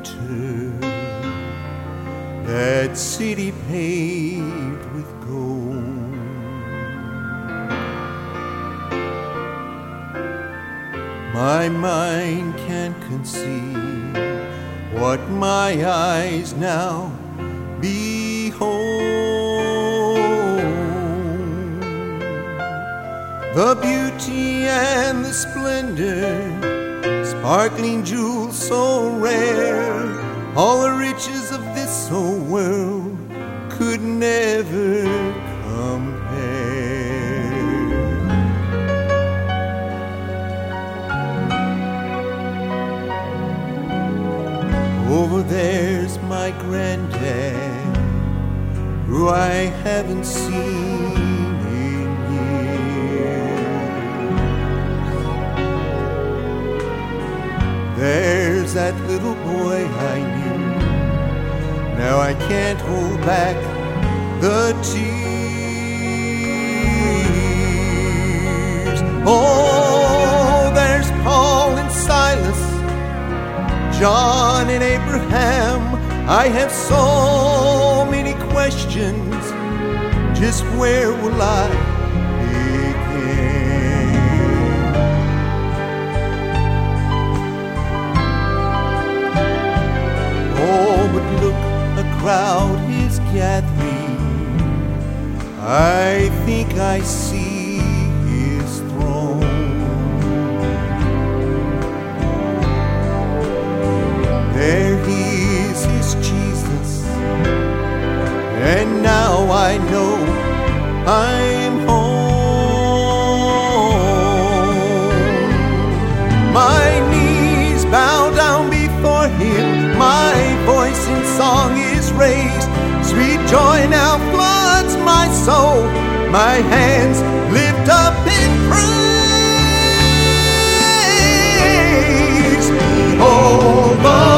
enter that city paved with gold. My mind can't conceive what my eyes now behold. The beauty and the splendor, sparkling jewels so rare, all the riches of this old world could never compare. Over there's my granddad, who I haven't seen in years. There's that little boy I knew, now I can't hold back the tears. Oh, there's Paul and Silas, John and Abraham. I have so many questions, just where will I begin? Oh, but look, a crowd is gathering. I think I see his throne. There he is, his Jesus, and now I know I'm home. My knees bow down before him, my voice in song is raised. Sweet joy now floods my soul, my hands lift up in praise. Oh,